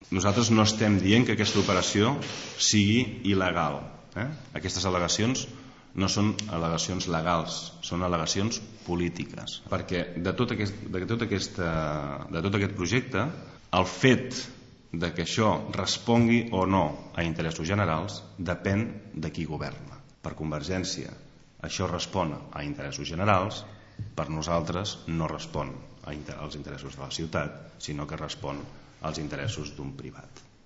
Nosaltres no estem dient que aquesta operació sigui il·legal. Aquestes al·legacions no són al·legacions legals, són al·legacions polítiques. Perquè de tot aquest projecte, el fet de que això respongui o no a interessos generals depèn de qui governa. Per Convergència això respon a interessos generals, per nosaltres no respon als interessos de la ciutat, sinó que respon als interessos d'un privat.